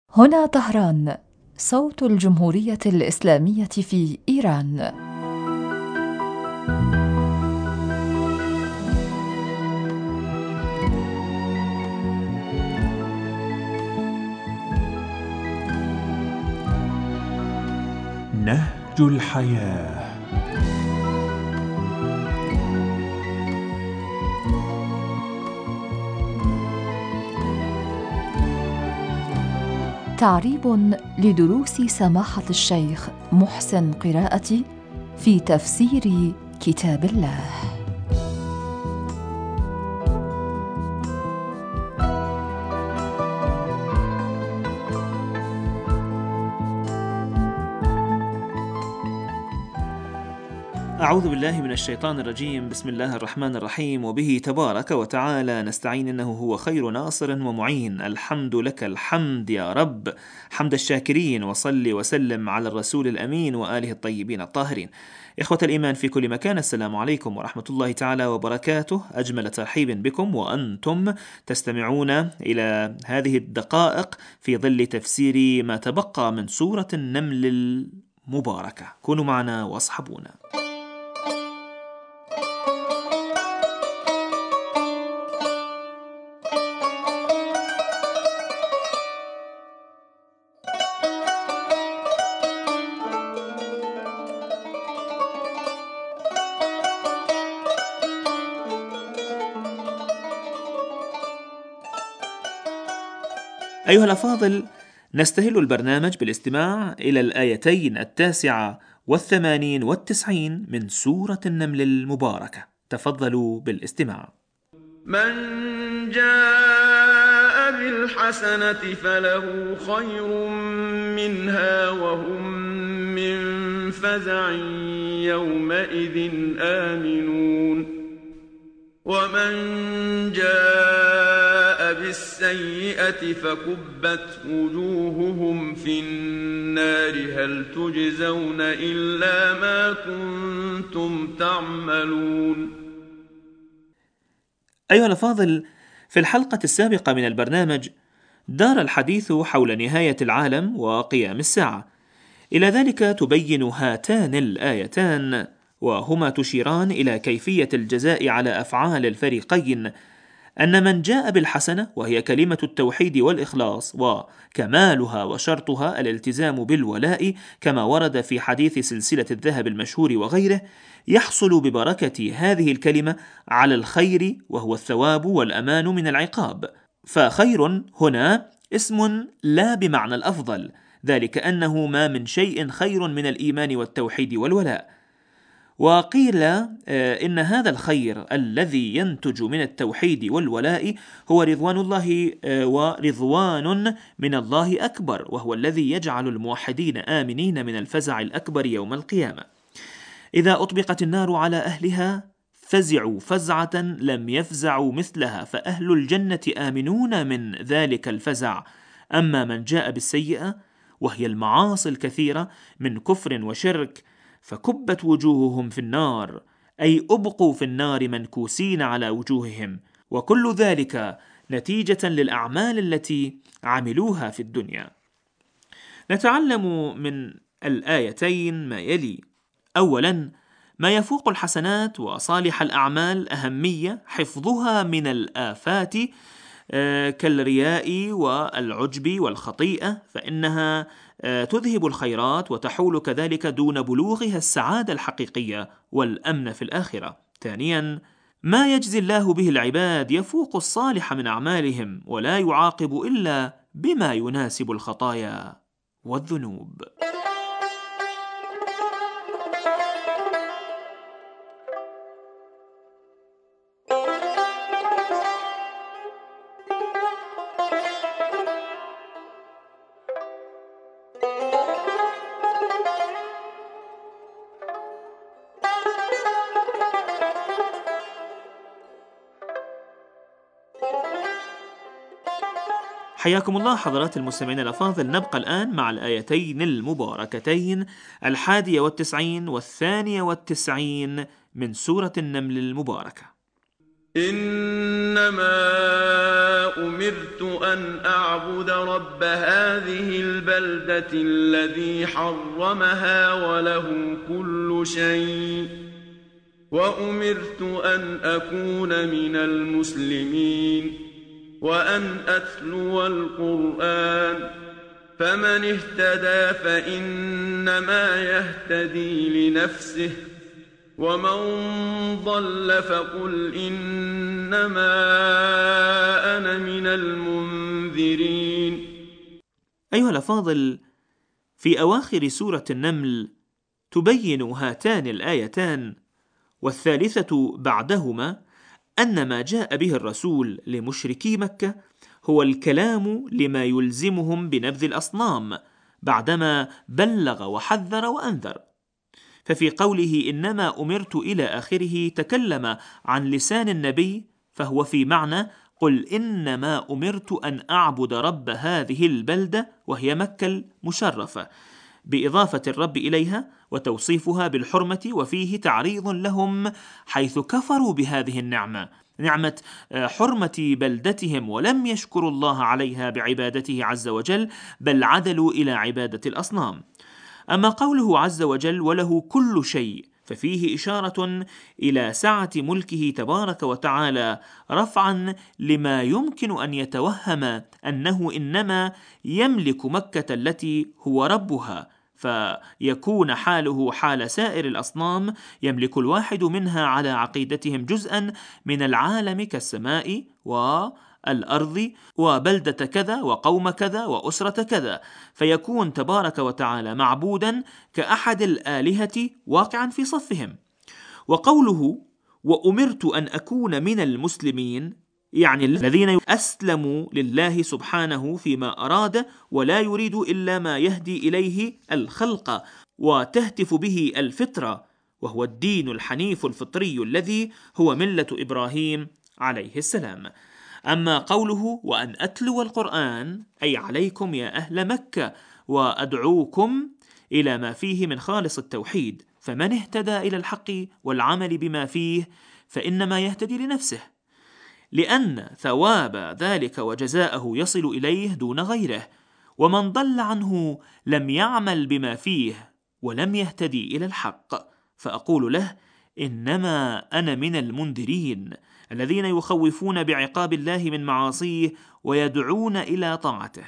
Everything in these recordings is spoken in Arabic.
هنا طهران، صوت الجمهورية الإسلامية في إيران. نهج الحياة. تعريب لدروس سماحة الشيخ محسن قراءتي في تفسير كتاب الله. أعوذ بالله من الشيطان الرجيم. بسم الله الرحمن الرحيم. وبه تبارك وتعالى نستعين، إنه هو خير ناصر ومعين. الحمد لك الحمد يا رب، حمد الشاكرين. وصل وسلم على الرسول الأمين وآله الطيبين الطاهرين. إخوة الإيمان في كل مكان، السلام عليكم ورحمة الله تعالى وبركاته. أجمل ترحيب بكم وأنتم تستمعون إلى هذه الدقائق في ظل تفسير ما تبقى من سورة النمل المباركة. كونوا معنا واصحبونا. أيها الأفاضل، نستهل البرنامج بالاستماع إلى الآيتين 89 و90 من سورة النمل المباركة. تفضلوا بالاستماع. من جاء بالحسنة فله خير منها وهم من فزع يومئذ آمنون ومن جاء بالسيئة فكبت وجوههم في النار هل تجزون إلا ما كنتم تعملون. أيها الأفاضل، في الحلقة السابقة من البرنامج دار الحديث حول نهاية العالم وقيام الساعة. إلى ذلك تبين هاتان الآيتان، وهما تشيران إلى كيفية الجزاء على أفعال الفريقين، أن من جاء بالحسنة وهي كلمة التوحيد والإخلاص، وكمالها وشرطها الالتزام بالولاء كما ورد في حديث سلسلة الذهب المشهور وغيره، يحصل ببركة هذه الكلمة على الخير وهو الثواب والأمان من العقاب. فخير هنا اسم لا بمعنى الأفضل، ذلك أنه ما من شيء خير من الإيمان والتوحيد والولاء. وقيل إن هذا الخير الذي ينتج من التوحيد والولاء هو رضوان الله، ورضوان من الله أكبر، وهو الذي يجعل الموحدين آمنين من الفزع الأكبر يوم القيامة. إذا أطبقت النار على أهلها فزعوا فزعة لم يفزعوا مثلها، فأهل الجنة آمنون من ذلك الفزع. أما من جاء بالسيئة وهي المعاصي الكثيرة من كفر وشرك فكبت وجوههم في النار، أي أبقوا في النار منكوسين على وجوههم، وكل ذلك نتيجة للأعمال التي عملوها في الدنيا. نتعلم من الآيتين ما يلي: أولاً، ما يفوق الحسنات وصالح الأعمال أهمية حفظها من الآفات كالرياء والعجب والخطيئة، فإنها تذهب الخيرات وتحول كذلك دون بلوغها السعادة الحقيقية والأمن في الآخرة. ثانياً، ما يجزي الله به العباد يفوق الصالح من أعمالهم، ولا يعاقب إلا بما يناسب الخطايا والذنوب. حياكم الله حضرات المستمعين الأفاضل. نبقى الآن مع الآيتين المباركتين 91 و92 من سورة النمل المباركة. إنما أمرت أن أعبد رب هذه البلدة الذي حرمها وله كل شيء وأمرت أن أكون من المسلمين وأن أتلو القرآن فمن اهتدى فإنما يهتدي لنفسه ومن ضل فقل إنما أنا من المنذرين. أيها الأفاضل، في أواخر سورة النمل تبين هاتان الآيتان والثالثة بعدهما أن ما جاء به الرسول لمشركي مكة هو الكلام لما يلزمهم بنبذ الأصنام بعدما بلغ وحذر وأنذر. ففي قوله إنما أمرت إلى آخره تكلم عن لسان النبي، فهو في معنى قل إنما أمرت أن أعبد رب هذه البلدة وهي مكة المشرفة، بإضافة الرب إليها وتوصيفها بالحرمة، وفيه تعريض لهم حيث كفروا بهذه النعمة، نعمة حرمة بلدتهم، ولم يشكروا الله عليها بعبادته عز وجل، بل عدلوا إلى عبادة الأصنام. أما قوله عز وجل وله كل شيء ففيه إشارة إلى سعة ملكه تبارك وتعالى، رفعا لما يمكن أن يتوهم أنه إنما يملك مكة التي هو ربها، فيكون حاله حال سائر الأصنام، يملك الواحد منها على عقيدتهم جزءا من العالم كالسماء والأرض وبلدة كذا وقوم كذا وأسرة كذا، فيكون تبارك وتعالى معبودا كأحد الآلهة واقعا في صفهم. وقوله وأمرت أن أكون من المسلمين يعني الذين أسلموا لله سبحانه فيما أراد ولا يريد إلا ما يهدي إليه الخلق وتهتف به الفطرة، وهو الدين الحنيف الفطري الذي هو ملة إبراهيم عليه السلام. أما قوله وأن أتلو القرآن أي عليكم يا أهل مكة وأدعوكم إلى ما فيه من خالص التوحيد، فمن اهتدى إلى الحق والعمل بما فيه فإنما يهتدي لنفسه، لأن ثواب ذلك وجزاءه يصل إليه دون غيره، ومن ضل عنه لم يعمل بما فيه ولم يهتدي إلى الحق، فأقول له إنما أنا من المنذرين الذين يخوفون بعقاب الله من معاصيه ويدعون إلى طاعته.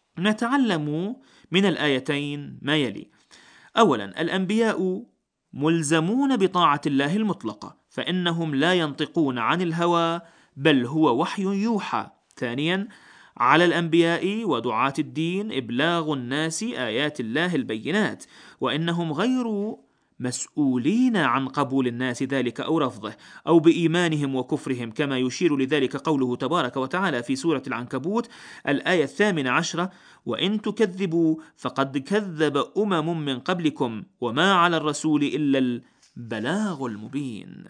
نتعلم من الآيتين ما يلي: أولا، الأنبياء ملزمون بطاعة الله المطلقة، فإنهم لا ينطقون عن الهوى بل هو وحي يوحى. ثانيا، على الأنبياء ودعاة الدين إبلاغ الناس آيات الله البينات، وإنهم غير مسؤولين عن قبول الناس ذلك أو رفضه أو بإيمانهم وكفرهم، كما يشير لذلك قوله تبارك وتعالى في سورة العنكبوت الآية 18: وإن تكذبوا فقد كذب أمم من قبلكم وما على الرسول إلا البلاغ المبين.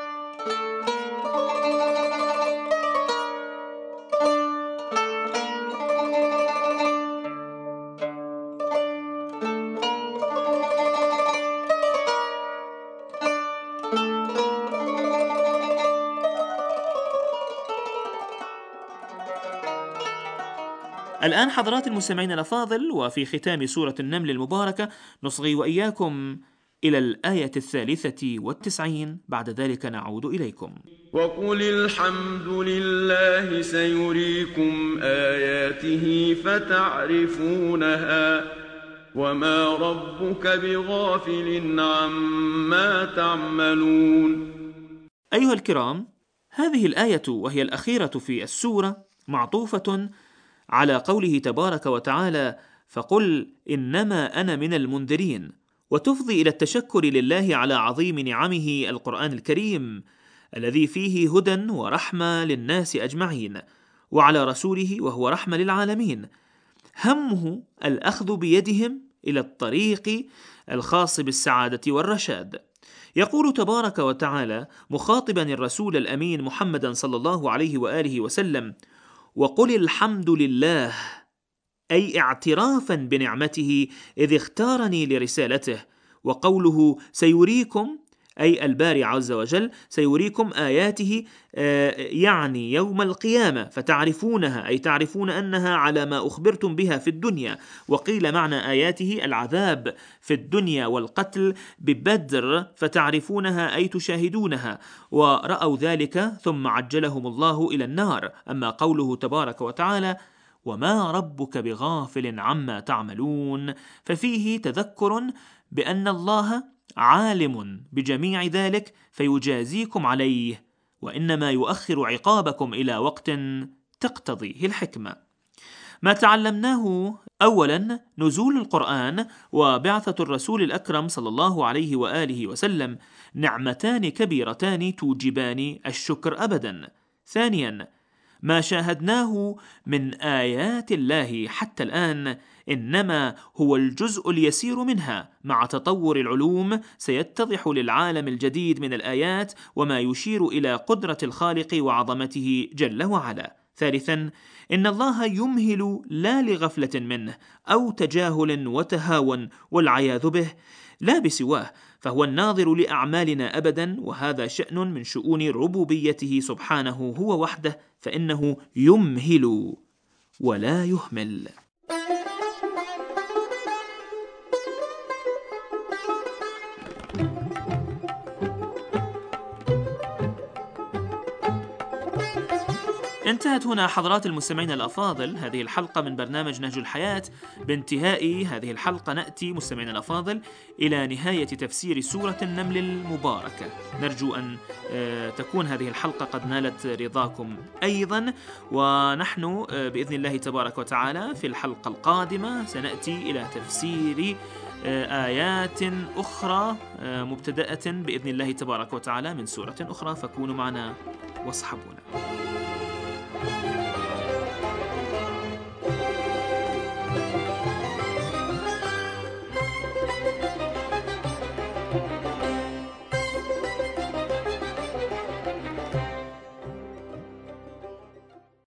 الآن حضرات المستمعين الأفاضل، وفي ختام سورة النمل المباركة نصغي وإياكم إلى الآية 93، بعد ذلك نعود إليكم. وقل الحمد لله سيريكم آياته فتعرفونها وما ربك بغافل عما تعملون. أيها الكرام، هذه الآية وهي الأخيرة في السورة معطوفة على قوله تبارك وتعالى فقل إنما أنا من المنذرين، وتفضي إلى التشكر لله على عظيم نعمه القرآن الكريم الذي فيه هدى ورحمة للناس أجمعين، وعلى رسوله وهو رحمة للعالمين، همه الأخذ بيدهم إلى الطريق الخاص بالسعادة والرشاد. يقول تبارك وتعالى مخاطبا الرسول الأمين محمدا صلى الله عليه وآله وسلم: وقل الحمد لله، أي اعترافا بنعمته إذ اختارني لرسالته. وقوله سيريكم أي الباري عز وجل سيريكم آياته، يعني يوم القيامة، فتعرفونها أي تعرفون أنها على ما أخبرتم بها في الدنيا. وقيل معنى آياته العذاب في الدنيا والقتل ببدر، فتعرفونها أي تشاهدونها، ورأوا ذلك ثم عجلهم الله إلى النار. أما قوله تبارك وتعالى وما ربك بغافل عما تعملون، ففيه تذكر بأن الله عالم بجميع ذلك فيجازيكم عليه، وإنما يؤخر عقابكم إلى وقت تقتضيه الحكمة. ما تعلمناه: أولا نزول القرآن وبعثة الرسول الأكرم صلى الله عليه وآله وسلم نعمتان كبيرتان توجبان الشكر أبدا. ثانيا ما شاهدناه من آيات الله حتى الآن إنما هو الجزء اليسير منها، مع تطور العلوم سيتضح للعالم الجديد من الآيات وما يشير إلى قدرة الخالق وعظمته جل وعلا. ثالثا إن الله يمهل لا لغفلة منه أو تجاهل وتهاون والعياذ به، لا بسواه، فهو الناظر لأعمالنا أبدا، وهذا شأن من شؤون ربوبيته سبحانه هو وحده، فإنه يمهل ولا يهمل. انتهت هنا حضرات المستمعين الأفاضل هذه الحلقة من برنامج نهج الحياة. بانتهاء هذه الحلقة نأتي مستمعين الأفاضل إلى نهاية تفسير سورة النمل المباركة. نرجو أن تكون هذه الحلقة قد نالت رضاكم أيضا، ونحن بإذن الله تبارك وتعالى في الحلقة القادمة سنأتي إلى تفسير آيات أخرى مبتدأة بإذن الله تبارك وتعالى من سورة أخرى، فكونوا معنا واصحبونا.